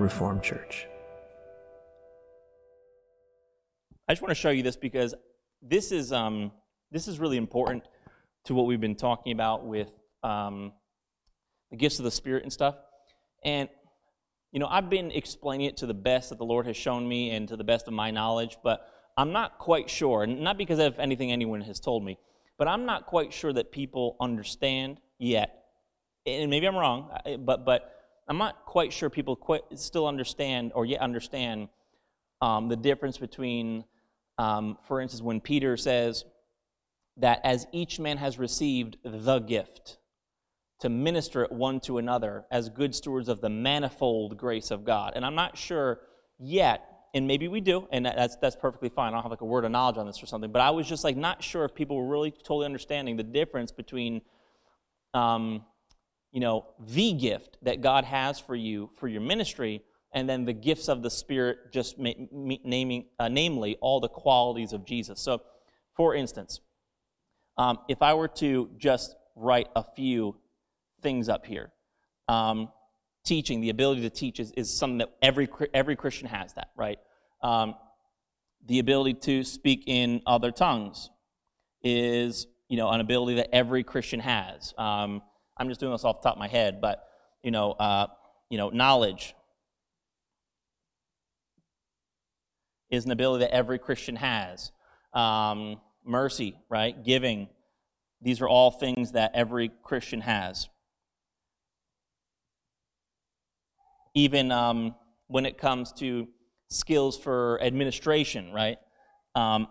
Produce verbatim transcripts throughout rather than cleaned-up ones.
Reformed Church. I just want to show you this because this is um, this is really important to what we've been talking about with um, the gifts of the Spirit and stuff. And, you know, I've been explaining it to the best that the Lord has shown me and to the best of my knowledge, but I'm not quite sure, and not because of anything anyone has told me, but I'm not quite sure that people understand yet. And maybe I'm wrong, but but I'm not quite sure people quite still understand or yet understand um, the difference between, um, for instance, when Peter says that as each man has received the gift, to minister it one to another as good stewards of the manifold grace of God. And I'm not sure yet, and maybe we do, and that's that's perfectly fine. I don't have like a word of knowledge on this or something, but I was just like not sure if people were really totally understanding the difference between um, you know, the gift that God has for you for your ministry, and then the gifts of the Spirit, just ma- ma- naming, uh, namely, all the qualities of Jesus. So, for instance, um, if I were to just write a few things up here, um, teaching, the ability to teach is, is something that every every Christian has that, right? Um, the ability to speak in other tongues is, you know, an ability that every Christian has. Um, I'm just doing this off the top of my head, but, you know, uh, you know, knowledge is an ability that every Christian has. Um, mercy, right? Giving. These are all things that every Christian has. Even um, when it comes to skills for administration, right? Um,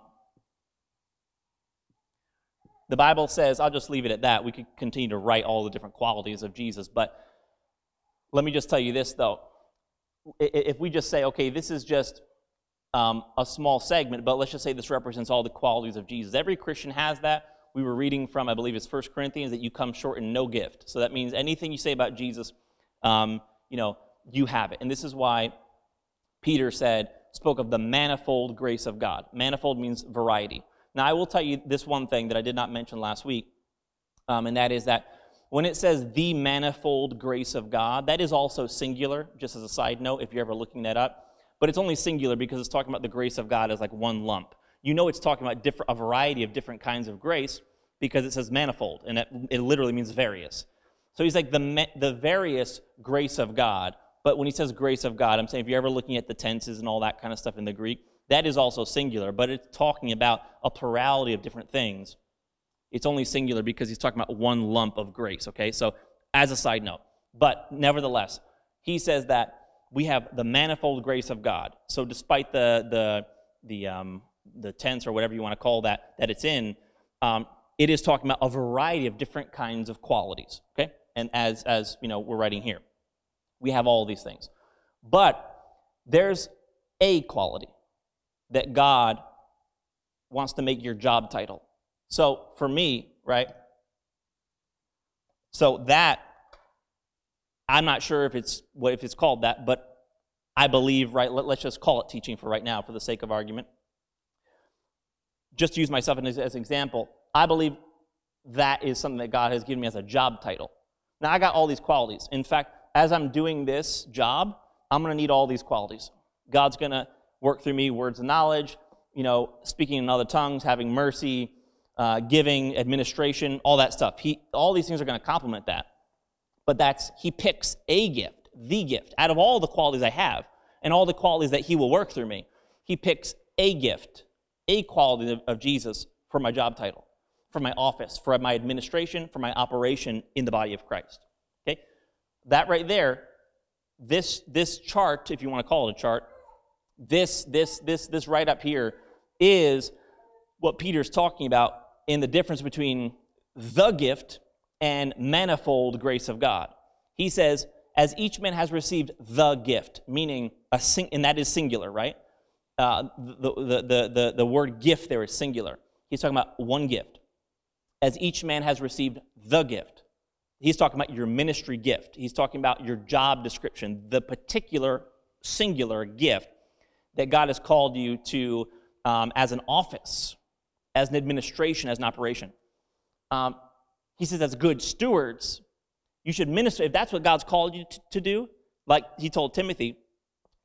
The Bible says, I'll just leave it at that. We could continue to write all the different qualities of Jesus. But let me just tell you this, though. If we just say, okay, this is just um, a small segment, but let's just say this represents all the qualities of Jesus. Every Christian has that. We were reading from, I believe it's First Corinthians, that you come short in no gift. So that means anything you say about Jesus, um, you know, you have it. And this is why Peter said, spoke of the manifold grace of God. Manifold means variety. Now, I will tell you this one thing that I did not mention last week, um, and that is that when it says the manifold grace of God, that is also singular, just as a side note, if you're ever looking that up. But it's only singular because it's talking about the grace of God as like one lump. You know it's talking about different, a variety of different kinds of grace because it says manifold, and it, it literally means various. So he's like the the various grace of God. But when he says grace of God, I'm saying if you're ever looking at the tenses and all that kind of stuff in the Greek, that is also singular, but it's talking about a plurality of different things. It's only singular because he's talking about one lump of grace, okay? So as a side note. But nevertheless, he says that we have the manifold grace of God. So despite the the the um, the tense or whatever you want to call that that it's in, um, it is talking about a variety of different kinds of qualities, okay? And as as you know, we're writing here, we have all these things. But there's a quality that God wants to make your job title. So for me, right? So that, I'm not sure if it's what if it's called that, but I believe, right, let, let's just call it teaching for right now for the sake of argument. Just to use myself as, as an example, I believe that is something that God has given me as a job title. Now, I got all these qualities. In fact, as I'm doing this job, I'm going to need all these qualities. God's going to work through me, words of knowledge, you know, speaking in other tongues, having mercy, uh, giving, administration, all that stuff. He, all these things are going to complement that. But that's, he picks a gift, the gift, out of all the qualities I have, and all the qualities that he will work through me. He picks a gift, a quality of, of Jesus for my job title, for my office, for my administration, for my operation in the body of Christ. Okay? That right there, this, this chart, if you want to call it a chart, This, this, this, this right up here is what Peter's talking about in the difference between the gift and manifold grace of God. He says, as each man has received the gift, meaning, a sing, and that is singular, right? Uh, the, the, the, the, the word gift there is singular. He's talking about one gift. As each man has received the gift. He's talking about your ministry gift. He's talking about your job description, the particular singular gift that God has called you to um, as an office, as an administration, as an operation. Um, he says as good stewards, you should minister. If that's what God's called you to, to do, like he told Timothy,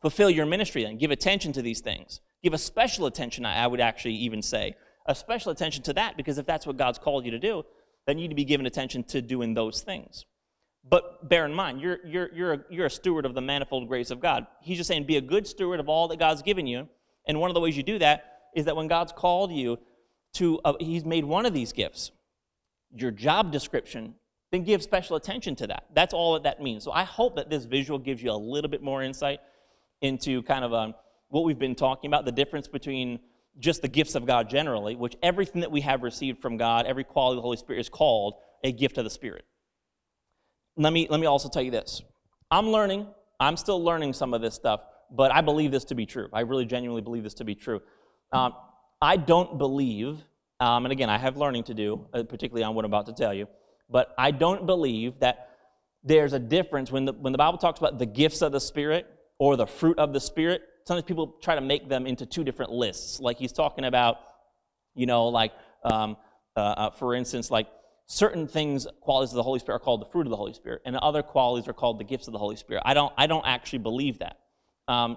fulfill your ministry then. Give attention to these things. Give a special attention, I would actually even say, a special attention to that, because if that's what God's called you to do, then you need to be given attention to doing those things. But bear in mind, you're, you're, you're, a, you're a steward of the manifold grace of God. He's just saying be a good steward of all that God's given you. And one of the ways you do that is that when God's called you to, uh, he's made one of these gifts, your job description, then give special attention to that. That's all that that means. So I hope that this visual gives you a little bit more insight into kind of um, what we've been talking about, the difference between just the gifts of God generally, which everything that we have received from God, every quality of the Holy Spirit is called a gift of the Spirit. Let me, let me also tell you this. I'm learning, I'm still learning some of this stuff, but I believe this to be true. I really genuinely believe this to be true. Um, I don't believe, um, and again, I have learning to do, uh, particularly on what I'm about to tell you, but I don't believe that there's a difference when the, when the Bible talks about the gifts of the Spirit or the fruit of the Spirit. Sometimes people try to make them into two different lists. Like he's talking about, you know, like, um, uh, uh, for instance, like certain things, qualities of the Holy Spirit are called the fruit of the Holy Spirit, and other qualities are called the gifts of the Holy Spirit. I don't, I don't actually believe that. Um,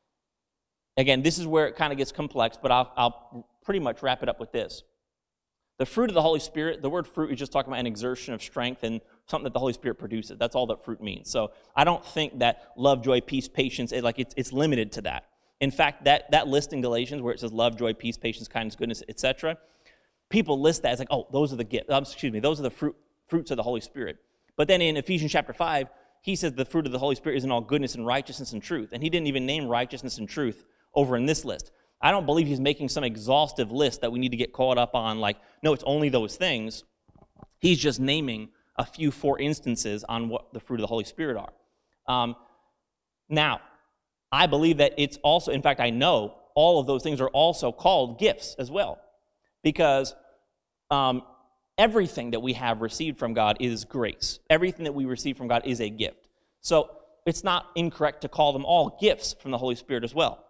again, this is where it kind of gets complex, but I'll, I'll pretty much wrap it up with this. The fruit of the Holy Spirit, the word fruit is just talking about an exertion of strength and something that the Holy Spirit produces. That's all that fruit means. So I don't think that love, joy, peace, patience, it, like it's, it's limited to that. In fact, that, that list in Galatians where it says love, joy, peace, patience, kindness, goodness, et cetera, people list that as like, oh, those are the gifts. Um, excuse me, those are the fruit, fruits of the Holy Spirit. But then in Ephesians chapter five, he says the fruit of the Holy Spirit is in all goodness and righteousness and truth. And he didn't even name righteousness and truth over in this list. I don't believe he's making some exhaustive list that we need to get caught up on, like, no, it's only those things. He's just naming a few, four instances on what the fruit of the Holy Spirit are. Um, now, I believe that it's also, in fact, I know all of those things are also called gifts as well, because um, everything that we have received from God is grace. Everything that we receive from God is a gift. So it's not incorrect to call them all gifts from the Holy Spirit as well.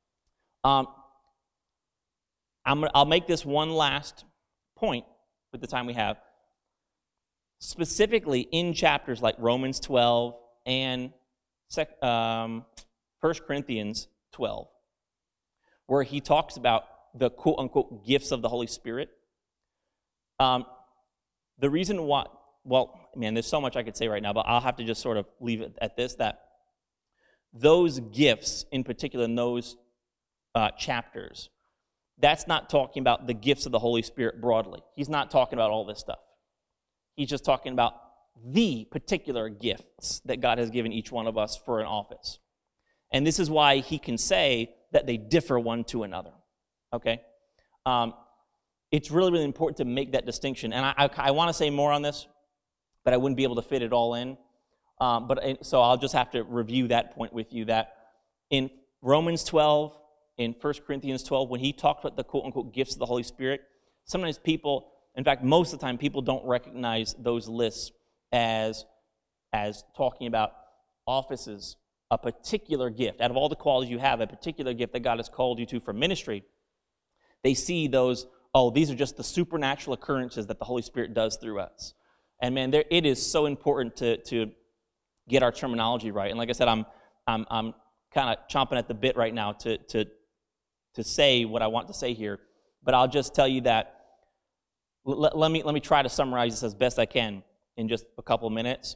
Um, I'm gonna, I'll make this one last point with the time we have. Specifically in chapters like Romans twelve and um, First Corinthians twelve, where he talks about the quote-unquote gifts of the Holy Spirit. Um, the reason why, well, man, there's so much I could say right now, but I'll have to just sort of leave it at this, that those gifts, in particular in those uh, chapters, that's not talking about the gifts of the Holy Spirit broadly. He's not talking about all this stuff. He's just talking about the particular gifts that God has given each one of us for an office. And this is why he can say that they differ one to another. Okay? Um, it's really, really important to make that distinction. And I, I, I want to say more on this, but I wouldn't be able to fit it all in. Um, but so I'll just have to review that point with you, that in Romans twelve, in First Corinthians twelve, when he talked about the quote-unquote gifts of the Holy Spirit, sometimes people, in fact, most of the time, people don't recognize those lists as, as talking about offices, a particular gift. Out of all the qualities you have, a particular gift that God has called you to for ministry, they see those, oh, these are just the supernatural occurrences that the Holy Spirit does through us. And man, there, it is so important to, to get our terminology right. And like I said, I'm, I'm, I'm kind of chomping at the bit right now to, to, to say what I want to say here. But I'll just tell you that, let, let me, let me try to summarize this as best I can in just a couple of minutes.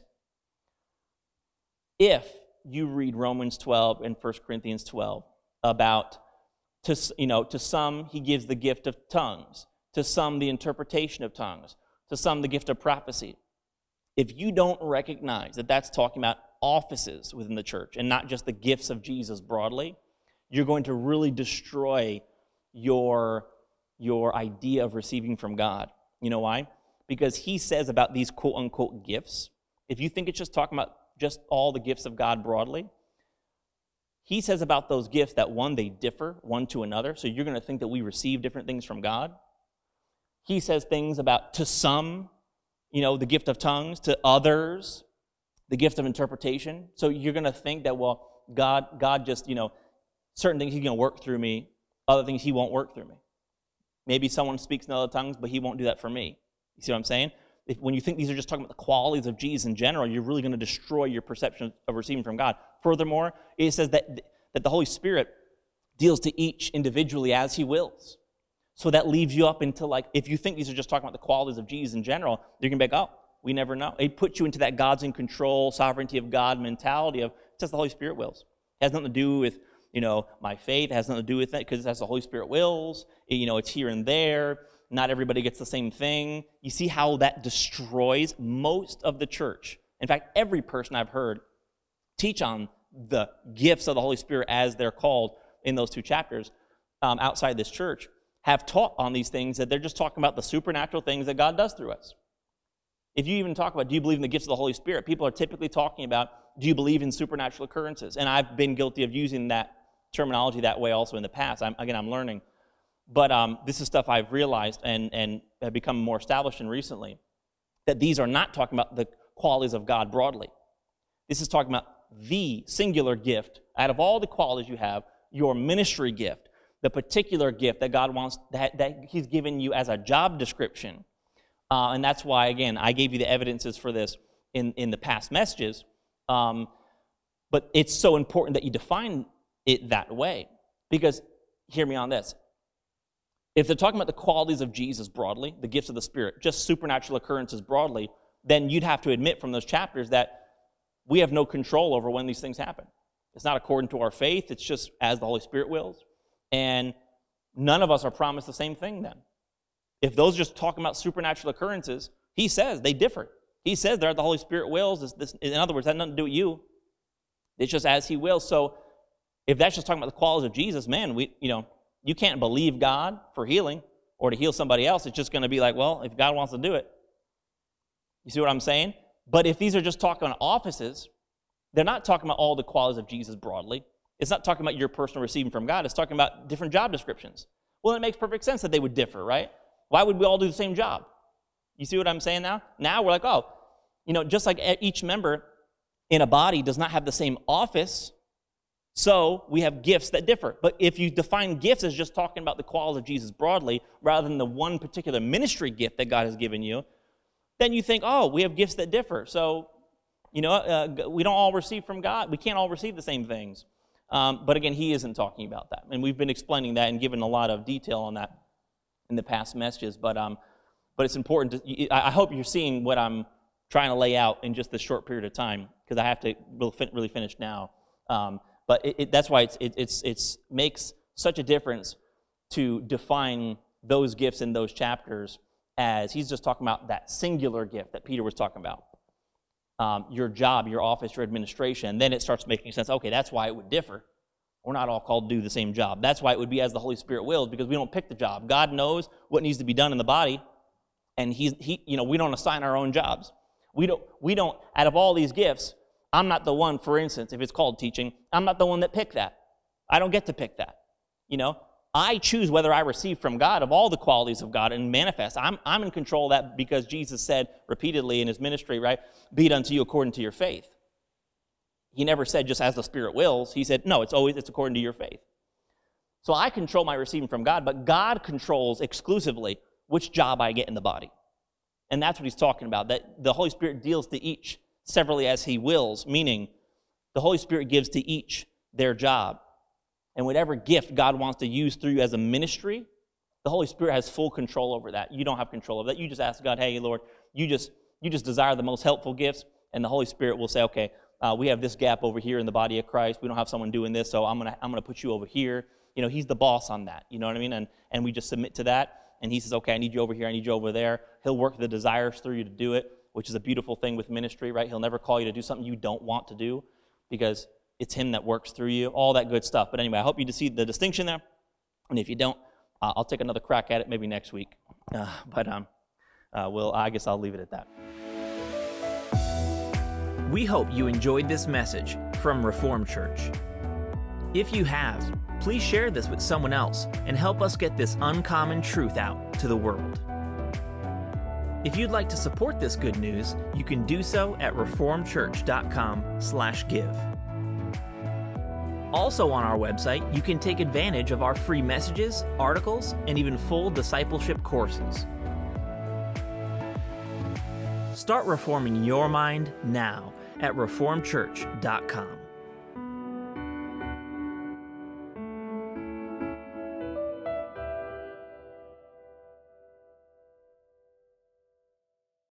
If you read Romans twelve and First Corinthians twelve about, to, you know, to some he gives the gift of tongues, to some the interpretation of tongues, to some the gift of prophecy. If you don't recognize that that's talking about offices within the church and not just the gifts of Jesus broadly, you're going to really destroy your, your idea of receiving from God. You know why? Because he says about these quote-unquote gifts, if you think it's just talking about just all the gifts of God broadly, he says about those gifts that, one, they differ one to another, so you're going to think that we receive different things from God. He says things about, to some, you know, the gift of tongues, to others, the gift of interpretation. So you're going to think that, well, God, God just, you know, certain things he's going to work through me, other things he won't work through me. Maybe someone speaks in other tongues, but he won't do that for me. You see what I'm saying? If, when you think these are just talking about the qualities of Jesus in general, you're really going to destroy your perception of receiving from God. Furthermore, it says that, that the Holy Spirit deals to each individually as he wills. So that leaves you up into like, if you think these are just talking about the qualities of Jesus in general, you're going to be like, oh, we never know. It puts you into that God's in control, sovereignty of God mentality of just the Holy Spirit wills. It has nothing to do with, you know, my faith. It has nothing to do with it because that's the Holy Spirit wills. You know, it's here and there. Not everybody gets the same thing. You see how that destroys most of the church. In fact, every person I've heard teach on the gifts of the Holy Spirit as they're called in those two chapters um, outside this church have taught on these things that they're just talking about the supernatural things that God does through us. If you even talk about, do you believe in the gifts of the Holy Spirit? People are typically talking about, do you believe in supernatural occurrences? And I've been guilty of using that terminology that way also in the past. I'm, again, I'm learning. But um, this is stuff I've realized and, and have become more established in recently, that these are not talking about the qualities of God broadly. This is talking about the singular gift out of all the qualities you have, your ministry gift, the particular gift that God wants, that, that he's given you as a job description. Uh, and that's why, again, I gave you the evidences for this in, in the past messages. Um, but it's so important that you define it that way. Because, hear me on this. If they're talking about the qualities of Jesus broadly, the gifts of the Spirit, just supernatural occurrences broadly, then you'd have to admit from those chapters that we have no control over when these things happen. It's not according to our faith. It's just as the Holy Spirit wills. And none of us are promised the same thing then. If those are just talking about supernatural occurrences, he says they differ. He says they're the Holy Spirit wills. This, this, in other words, that has nothing to do with you. It's just as he wills. So if that's just talking about the qualities of Jesus, man, we, you know, you can't believe God for healing or to heal somebody else. It's just going to be like, well, if God wants to do it. You see what I'm saying? But if these are just talking on offices, they're not talking about all the qualities of Jesus broadly. It's not talking about your personal receiving from God. It's talking about different job descriptions. Well, it makes perfect sense that they would differ, right? Why would we all do the same job? You see what I'm saying now? Now we're like, oh, you know, just like each member in a body does not have the same office, so we have gifts that differ. But if you define gifts as just talking about the qualities of Jesus broadly, rather than the one particular ministry gift that God has given you, then you think, oh, we have gifts that differ. So, you know, uh, we don't all receive from God. We can't all receive the same things. Um, but again, he isn't talking about that. And we've been explaining that and given a lot of detail on that in the past messages. But um, but it's important to, I hope you're seeing what I'm trying to lay out in just this short period of time, because I have to really finish now. Um, but it, it, that's why it's it, it's it's makes such a difference to define those gifts in those chapters as he's just talking about that singular gift that Peter was talking about. Um, your job, your office, your administration, and then it starts making sense. Okay, that's why it would differ. We're not all called to do the same job. That's why it would be as the Holy Spirit wills, because we don't pick the job. God knows what needs to be done in the body, and he's, he, you know, we don't assign our own jobs. We don't, we don't, out of all these gifts, I'm not the one, for instance, if it's called teaching, I'm not the one that picked that. I don't get to pick that. You know, I choose whether I receive from God of all the qualities of God and manifest. I'm, I'm in control of that because Jesus said repeatedly in his ministry, right, be it unto you according to your faith. He never said just as the Spirit wills. He said, no, it's always, it's according to your faith. So I control my receiving from God, but God controls exclusively which job I get in the body. And that's what he's talking about, that the Holy Spirit deals to each severally as he wills, meaning the Holy Spirit gives to each their job. And whatever gift God wants to use through you as a ministry, the Holy Spirit has full control over that. You don't have control of that. You just ask God, hey, Lord, you just you just desire the most helpful gifts, and the Holy Spirit will say, okay, uh, we have this gap over here in the body of Christ. We don't have someone doing this, so I'm gonna I'm gonna put you over here. You know, he's the boss on that. You know what I mean? And and we just submit to that. And he says, okay, I need you over here. I need you over there. He'll work the desires through you to do it, which is a beautiful thing with ministry, right? He'll never call you to do something you don't want to do, because it's him that works through you, all that good stuff. But anyway, I hope you see the distinction there. And if you don't, uh, I'll take another crack at it maybe next week. Uh, but um, uh, we'll, I guess I'll leave it at that. We hope you enjoyed this message from Reformed Church. If you have, please share this with someone else and help us get this uncommon truth out to the world. If you'd like to support this good news, you can do so at reformedchurch.com slash give. Also on our website, you can take advantage of our free messages, articles, and even full discipleship courses. Start reforming your mind now at reformed church dot com.